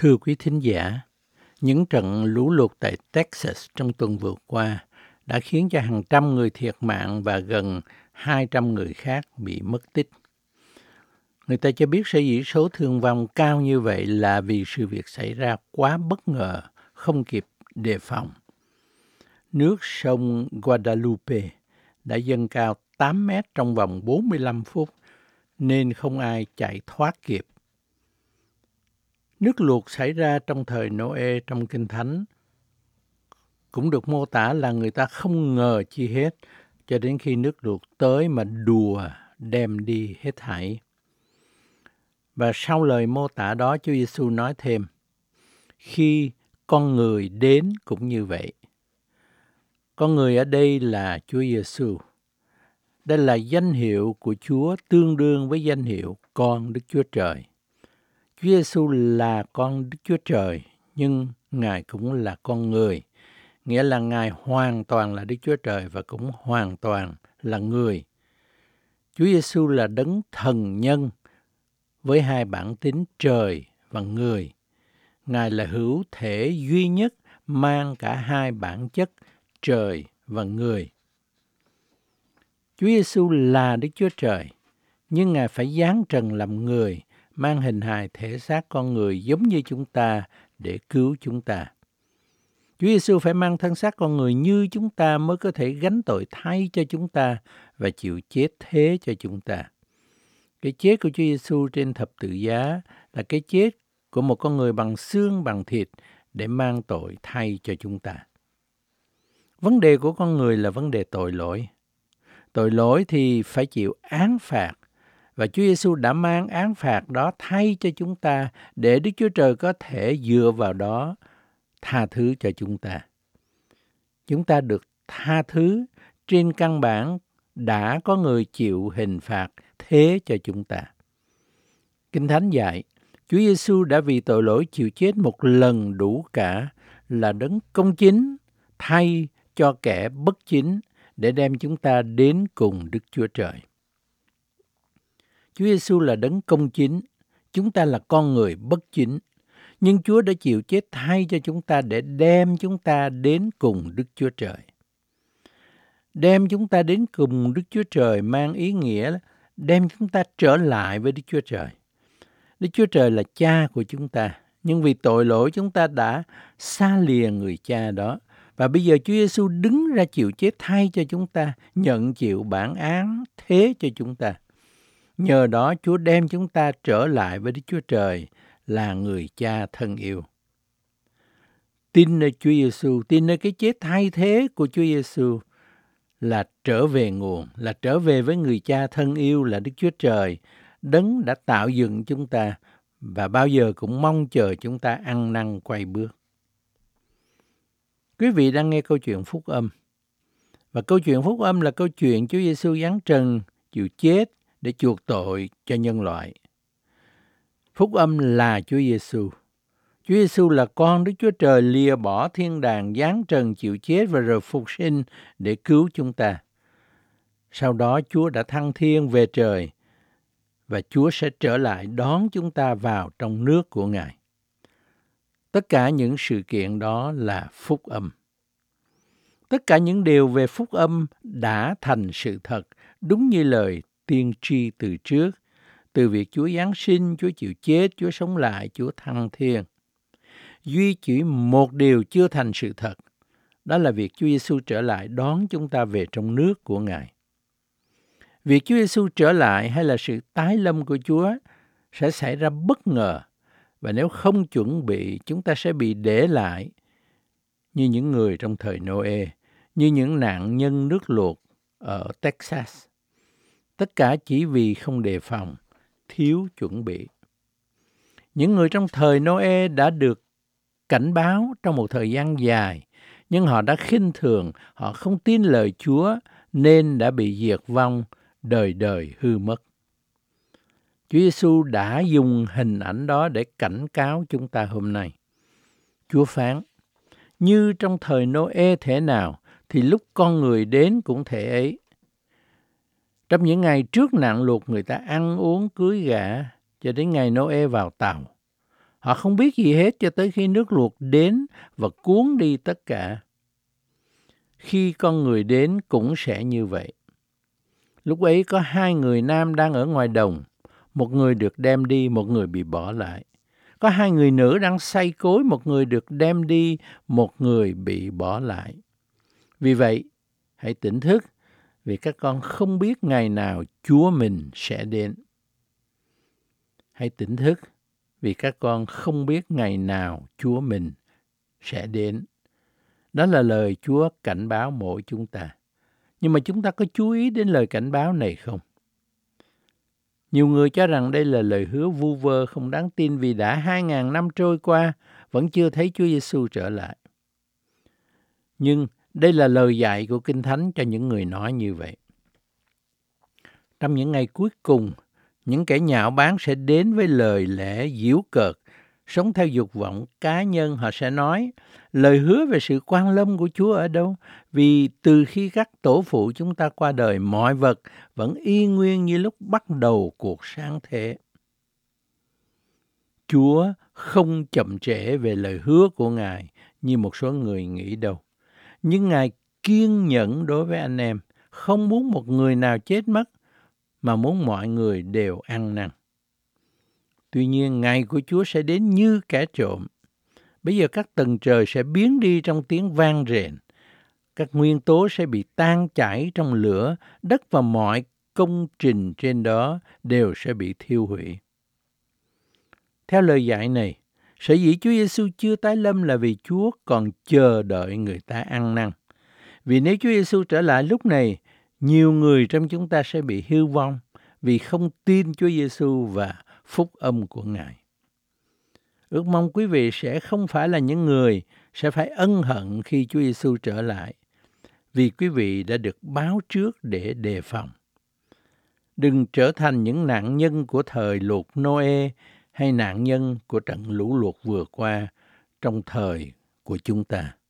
Thưa quý thính giả, những trận lũ lụt tại Texas trong tuần vừa qua đã khiến cho hàng trăm người thiệt mạng và gần 200 người khác bị mất tích. Người ta cho biết sở dĩ số thương vong cao như vậy là vì sự việc xảy ra quá bất ngờ, không kịp đề phòng. Nước sông Guadalupe đã dâng cao 8 mét trong vòng 45 phút nên không ai chạy thoát kịp. Nước lụt xảy ra trong thời Noe trong Kinh Thánh cũng được mô tả là người ta không ngờ chi hết cho đến khi nước lụt tới mà đùa đem đi hết thảy. Và sau lời mô tả đó, Chúa Giêsu nói thêm, khi con người đến cũng như vậy. Con người ở đây là Chúa Giêsu. Đây là danh hiệu của Chúa tương đương với danh hiệu con Đức Chúa Trời. Chúa Giêsu là con Đức Chúa Trời, nhưng Ngài cũng là con người, nghĩa là Ngài hoàn toàn là Đức Chúa Trời và cũng hoàn toàn là người. Chúa Giêsu là đấng thần nhân với hai bản tính trời và người. Ngài là hữu thể duy nhất mang cả hai bản chất trời và người. Chúa Giêsu là Đức Chúa Trời, nhưng Ngài phải giáng trần làm người, mang hình hài thể xác con người giống như chúng ta để cứu chúng ta. Chúa Giêsu phải mang thân xác con người như chúng ta mới có thể gánh tội thay cho chúng ta và chịu chết thế cho chúng ta. Cái chết của Chúa Giêsu trên thập tự giá là cái chết của một con người bằng xương bằng thịt để mang tội thay cho chúng ta. Vấn đề của con người là vấn đề tội lỗi. Tội lỗi thì phải chịu án phạt. Và Chúa Giêsu đã mang án phạt đó thay cho chúng ta để Đức Chúa Trời có thể dựa vào đó tha thứ cho chúng ta. Chúng ta được tha thứ trên căn bản đã có người chịu hình phạt thế cho chúng ta. Kinh Thánh dạy, Chúa Giêsu đã vì tội lỗi chịu chết một lần đủ cả, là đấng công chính thay cho kẻ bất chính để đem chúng ta đến cùng Đức Chúa Trời. Chúa Giêsu là đấng công chính, chúng ta là con người bất chính, nhưng Chúa đã chịu chết thay cho chúng ta để đem chúng ta đến cùng Đức Chúa Trời. Đem chúng ta đến cùng Đức Chúa Trời mang ý nghĩa đem chúng ta trở lại với Đức Chúa Trời. Đức Chúa Trời là cha của chúng ta, nhưng vì tội lỗi chúng ta đã xa lìa người cha đó. Và bây giờ Chúa Giêsu đứng ra chịu chết thay cho chúng ta, nhận chịu bản án thế cho chúng ta. Nhờ đó Chúa đem chúng ta trở lại với Đức Chúa Trời là người cha thân yêu. Tin nơi Chúa Giêsu, tin nơi cái chết thay thế của Chúa Giêsu là trở về nguồn, là trở về với người cha thân yêu là Đức Chúa Trời, đấng đã tạo dựng chúng ta và bao giờ cũng mong chờ chúng ta ăn năn quay bước. Quý vị đang nghe câu chuyện Phúc Âm. Và câu chuyện Phúc Âm là câu chuyện Chúa Giêsu giáng trần, chịu chết để chuộc tội cho nhân loại. Phúc Âm là Chúa Giêsu. Chúa Giêsu là con Đức Chúa Trời lìa bỏ thiên đàng, giáng trần chịu chết và rồi phục sinh để cứu chúng ta. Sau đó Chúa đã thăng thiên về trời và Chúa sẽ trở lại đón chúng ta vào trong nước của Ngài. Tất cả những sự kiện đó là Phúc Âm. Tất cả những điều về Phúc Âm đã thành sự thật, đúng như lời tiên tri từ trước, từ việc Chúa giáng sinh, Chúa chịu chết, Chúa sống lại, Chúa thăng thiên. Duy chỉ một điều chưa thành sự thật, đó là việc Chúa Giêsu trở lại đón chúng ta về trong nước của Ngài. Việc Chúa Giêsu trở lại hay là sự tái lâm của Chúa sẽ xảy ra bất ngờ, và nếu không chuẩn bị, chúng ta sẽ bị để lại như những người trong thời Noe, như những nạn nhân nước lụt ở Texas. Tất cả chỉ vì không đề phòng, thiếu chuẩn bị. Những người trong thời Noe đã được cảnh báo trong một thời gian dài, nhưng họ đã khinh thường, họ không tin lời Chúa nên đã bị diệt vong, đời đời hư mất. Chúa Giêsu đã dùng hình ảnh đó để cảnh cáo chúng ta hôm nay. Chúa phán, như trong thời Noe thế nào thì lúc con người đến cũng thể ấy. Trong những ngày trước nạn lụt, người ta ăn uống cưới gả cho đến ngày Noe vào tàu. Họ không biết gì hết cho tới khi nước lụt đến và cuốn đi tất cả. Khi con người đến cũng sẽ như vậy. Lúc ấy có 2 người nam đang ở ngoài đồng, một người được đem đi, một người bị bỏ lại. Có 2 người nữ đang xây cối, một người được đem đi, một người bị bỏ lại. Vì vậy, hãy tỉnh thức, vì các con không biết ngày nào Chúa mình sẽ đến. Hãy tỉnh thức, vì các con không biết ngày nào Chúa mình sẽ đến. Đó là lời Chúa cảnh báo mỗi chúng ta. Nhưng mà chúng ta có chú ý đến lời cảnh báo này không? Nhiều người cho rằng đây là lời hứa vu vơ không đáng tin vì đã 2.000 năm trôi qua vẫn chưa thấy Chúa Giêsu trở lại. Nhưng đây là lời dạy của Kinh Thánh cho những người nói như vậy. Trong những ngày cuối cùng, những kẻ nhạo báng sẽ đến với lời lẽ giễu cợt, sống theo dục vọng cá nhân. Họ sẽ nói, lời hứa về sự quan lâm của Chúa ở đâu? Vì từ khi các tổ phụ chúng ta qua đời, mọi vật vẫn y nguyên như lúc bắt đầu cuộc sáng thế. Chúa không chậm trễ về lời hứa của Ngài như một số người nghĩ đâu. Nhưng Ngài kiên nhẫn đối với anh em, không muốn một người nào chết mất, mà muốn mọi người đều ăn năn. Tuy nhiên, ngày của Chúa sẽ đến như kẻ trộm. Bây giờ các tầng trời sẽ biến đi trong tiếng vang rền. Các nguyên tố sẽ bị tan chảy trong lửa, đất và mọi công trình trên đó đều sẽ bị thiêu hủy. Theo lời dạy này, sở dĩ Chúa Giêsu chưa tái lâm là vì Chúa còn chờ đợi người ta ăn năn. Vì nếu Chúa Giêsu trở lại lúc này, nhiều người trong chúng ta sẽ bị hư vong vì không tin Chúa Giêsu và phúc âm của Ngài. Ước mong quý vị sẽ không phải là những người sẽ phải ân hận khi Chúa Giêsu trở lại, vì quý vị đã được báo trước để đề phòng. Đừng trở thành những nạn nhân của thời lụt Noe hay nạn nhân của trận lũ lụt vừa qua trong thời của chúng ta.